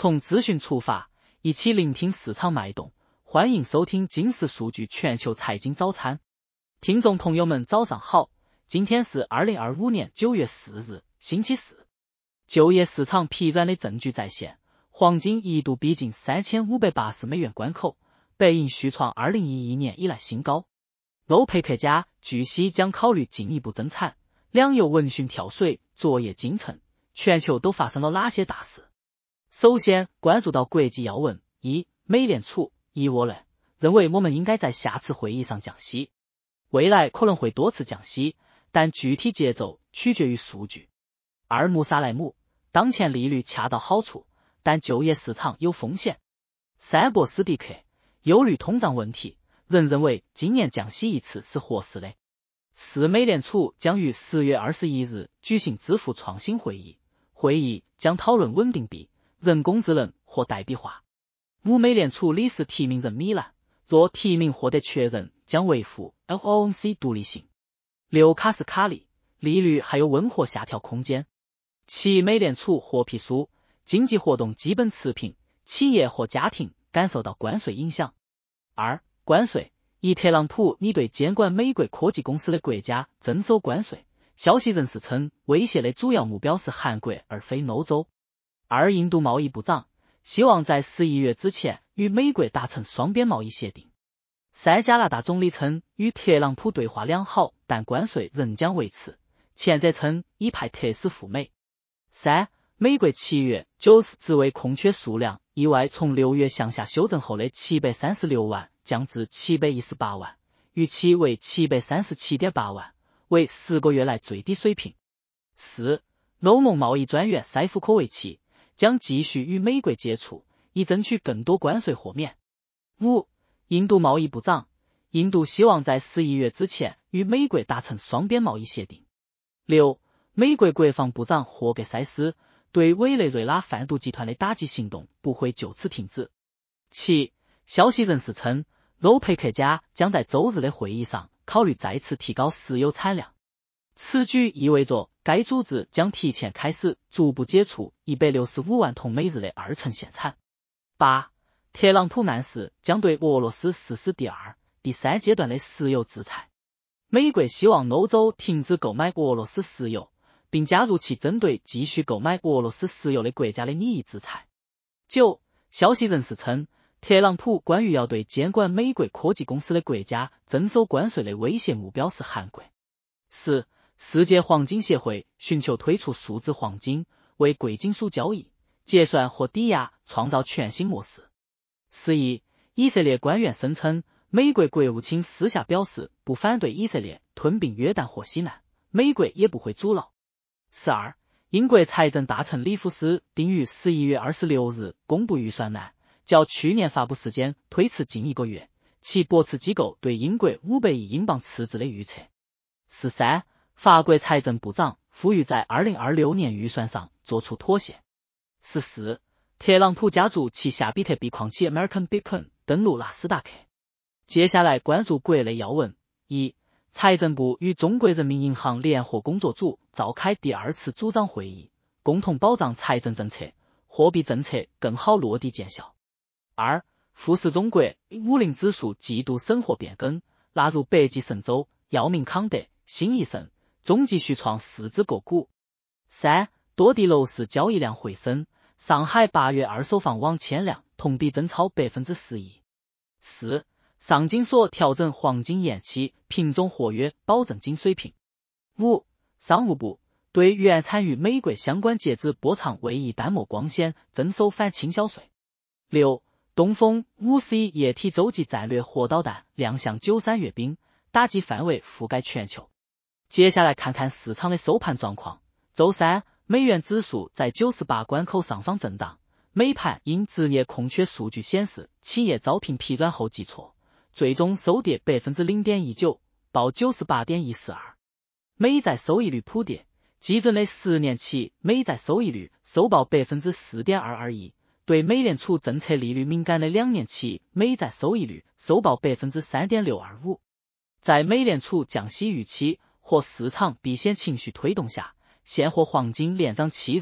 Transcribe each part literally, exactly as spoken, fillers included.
从资讯出发，一起聆听市场脉动。欢迎收听金石数据全球财经早餐。听众朋友们早上好，今天是二零二五年九月四日，星期四。就业市场疲软的证据再现，黄金一度逼近三千五百八十美元关口，北银续创二零一一年以来新高。欧佩克家据悉将考虑进一步增产，两油闻讯跳水，昨夜惊沉。全球都发生了哪些大事？首先关注到国际要闻：一、美联储一窝类认为我们应该在下次会议上降息，未来可能会多次降息，但具体节奏取决于数据。二、穆萨莱姆当前利率恰到好处，但就业市场有风险。三、博斯蒂克忧虑通胀问题，仍认为今年降息一次是合适的。四、美联储将于十月二十一日举行支付创新会议，会议将讨论稳定币、人工智能或代币化。五、美联储理事提名人米兰，若提名获得确认，将维护 F O M C 独立性。六、卡斯卡利利率还有温和下调空间。七、美联储获批书，经济活动基本持平，企业和家庭感受到关税影响。二、关税一、特朗普拟对监管美国科技公司的国家征收关税，消息人士称威胁的主要目标是韩国而非欧洲。二、印度贸易部长希望在十一月之前与美国达成双边贸易协定。三、加拿大总理称与特朗普对话良好，但关税仍将维持，前者称已派特使赴美。三、美国七月就职位空缺数量意外从六月向下修正后的七百三十六万降至七百一十八万，预期为 七百三十七点八万，为十个月来最低水平。四、欧盟贸易专员塞夫科维奇将继续与美国接触，以争取更多关税豁免。五、印度贸易部长印度希望在十一月之前与美国达成双边贸易协定。六、美国国防部长霍格塞斯对委内瑞拉贩毒集团的打击行动不会就此停止。七、消息人士称，欧佩克家将在周日的会议上考虑再次提高石油产量，此举意味着该组织将提前开始逐步解除一百六十五万桶每日的二成限产。八、特朗普暗示将对俄罗斯实施第二、第三阶段的石油制裁，美国希望欧洲停止购买俄罗斯石油，并加入其针对继续购买俄罗斯石油的国家的拟议制裁。九、消息人士称，特朗普关于要对监管美国科技公司的国家征收关税的威胁目标是韩国。十、世界黄金协会寻求推出数字黄金，为贵金属交易、结算和抵押创造全新模式。十一、以色列官员声称，美国国务卿私下表示不反对以色列吞并约旦河西岸，美国也不会阻挠。十二、英国财政大臣里夫斯定于十一月二十六日公布预算案，较去年发布时间推迟近一个月，其驳斥机构对英国五百亿英镑赤字的预测。十三、法国财政部长呼吁在二零二六年预算上做出妥协。十四、特朗普家族旗下比特币矿企 American Bitcoin 登陆纳斯达克。接下来关注国内要闻：一、财政部与中国人民银行联合工作组召开第二次组长会议，共同保障财政政策、货币政策更好落地见效。二、富时中国五零指数季度审核变更，纳入北极神州、药明康德、新益盛、中继续创四只个股。三、多地楼市交易量回升，上海八月二手房网签量同比增超 百分之十一。四、上金所调整黄金延期品种合约保证金水平。五、商务部对原参与美国相关截止波长为一单墨光纤征收反倾销税。六、东风 五 C 液体洲际战略核导弹亮相九三阅兵，打击范围覆盖全球。接下来看看市场的收盘状况。周三，美元指数在九十八关口上方震荡，美盘因职业空缺数据显示企业招聘疲软后急挫，最终收跌 百分之零点一九， 报 九十八点一四二。美债收益率普跌，基准的十年期美债收益率收报 百分之四点二二一， 对美联储政策利率敏感的两年期美债收益率收报 百分之三点六二五。 在美联储降息预期和市场避险情绪推动下，现货黄金连涨七日，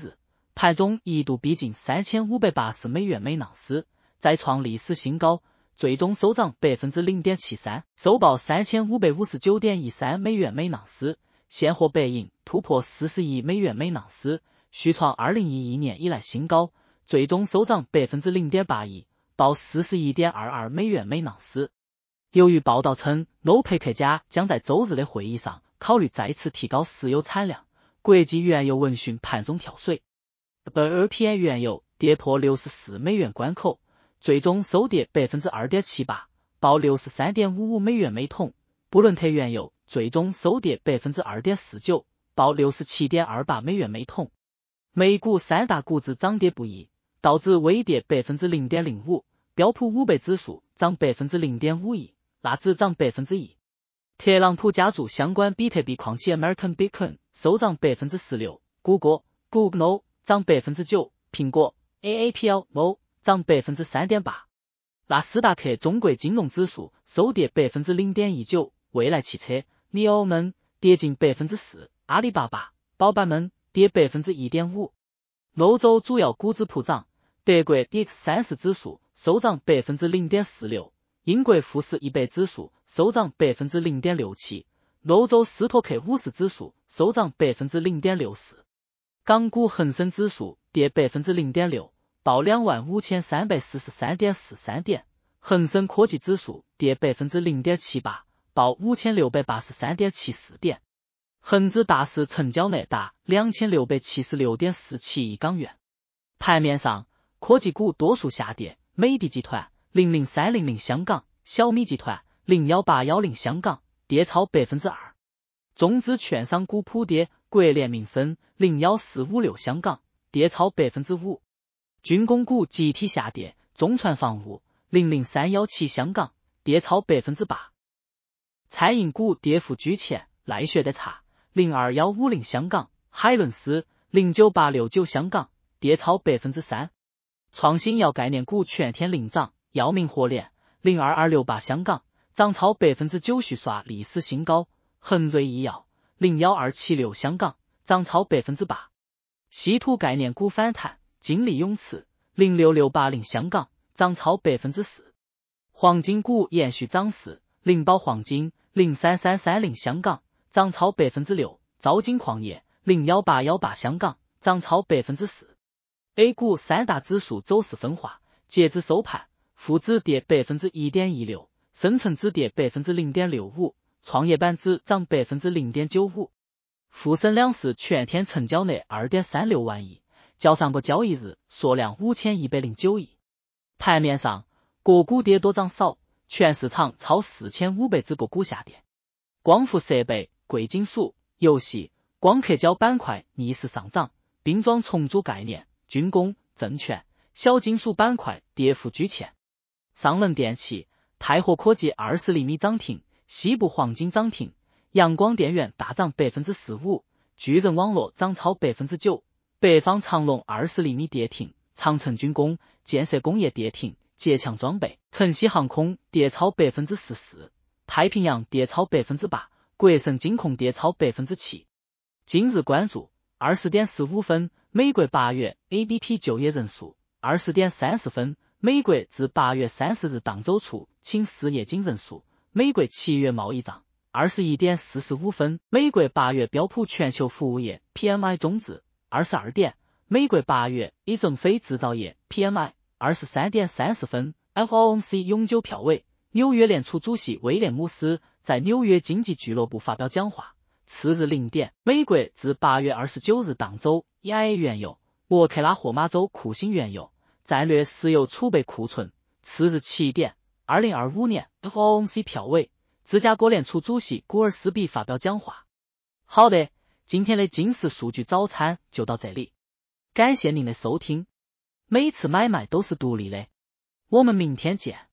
盘中一度逼近三千五百八十美元每盎司，再创历史新高，最终收涨 百分之零点七三， 收报 三千五百五十九点一三美元每盎司，现货白银突破四十亿美元每盎司，续创二零一一年以来新高，最终收涨 百分之零点八一，报 四十一点二二美元每盎司。由于报道称欧佩克加将在周日的会议上考虑再次提高石油产量，国际原油闻讯盘中跳水。W L T I 原油跌破六十四美元关口，最终收跌 百分之二点七八， 报 六十三点五五美元每桶。布伦特原油最终收跌 百分之二点四九， 报 六十七点二八美元每桶。美股三大股指涨跌不一，道指微跌 百分之零点零五， 标普五百指数涨 百分之零点五一， 纳指涨 百分之一。特朗普加注相关比特币矿企 American Bitcoin 收涨 百分之十六， 谷歌 Google 涨 百分之九， 苹果 A A P L O 涨 百分之三点八。 纳斯达克中国金融指数收跌 百分之零点一九， 蔚来汽车 N I O 们跌近 百分之四， 阿里巴巴宝板们跌 百分之一点五。 欧洲主要股指普涨，德国 D X 三十 指数收涨 百分之零点四六， 英国富时一百指数收涨 百分之零点六七， 欧洲斯托克五十指数收涨 百分之零点六四。港股恒生指数跌 百分之零点六， 报 两万五千三百四十三点四三点，恒生科技指数跌 百分之零点七八， 报 五千六百八十三点七四点。恒指大市成交额达 两千六百七十六点四七亿港元。盘面上，科技股多数下跌，美的集团零零三零零香港、小米集团零一八一零香港跌超 百分之二。中资券商股普跌，国联民生零一四五六香港跌超 百分之五。军工股集体下跌，中船防务零零三一七香港跌超 百分之八。餐饮股跌幅居前，赖雪的茶零二一五零香港、海伦斯零九八六九香港跌超 百分之三。创新药概念股全天领涨，药明活联零二二六八香港涨超 百分之九， 续刷历史新高，恒瑞医药零一二七六香港涨超 百分之八。稀土概念股反弹，金利永磁零六六八零香港涨超 百分之四。黄金股延续涨势，灵宝黄金零三三三零香港涨超 百分之六， 招金矿业零一八一八香港涨超 百分之四。A 股三大指数走势分化，截至收盘，沪指跌 百分之一点一六， 深成指跌 百分之零点六五， 创业板指涨 百分之零点九五。沪深两市全天成交额 二点三六万亿，较上个交易日缩量五千一百零九亿。盘面上，个股跌多涨少，全市场超四千五百只个股下跌。光伏设备、贵金属、游戏、光刻胶板块逆势上涨，冰装重组概念、军工、证券、小金属板块跌幅居前。上能电气、泰禾科技二十厘米涨停，西部黄金涨停，阳光电源大涨 百分之十五， 巨人网络涨超 百分之九， 北方长隆二十厘米跌停，长城军工、建设工业跌停，捷强装备、晨曦航空跌超 百分之十四， 太平洋跌超 百分之八， 国盛金控跌超 百分之七。 今日关注二十点十五分，美国八月 A D P 就业人数，二十点三十分，美国自八月三十日当周处请失业金人数，美国七月贸易账，二十一点四十五分，美国八月标普全球服务业 P M I 终值，二十二点，美国八月以上非制造业 P M I， 二十三点三十分 F O M C 永久票委，纽约联储主席威廉姆斯在纽约经济俱乐部发表讲话。次日零点，美国自八月二十九日当周 E I A 原油、俄克拉荷马州库欣原油、战略石油储备库存。次日七点，二零二五年 F O M C 票委，芝加哥联储主席古尔斯比发表讲话。好的，今天的金石数据早餐就到这里，感谢您的收听。每次买卖都是独立的，我们明天见。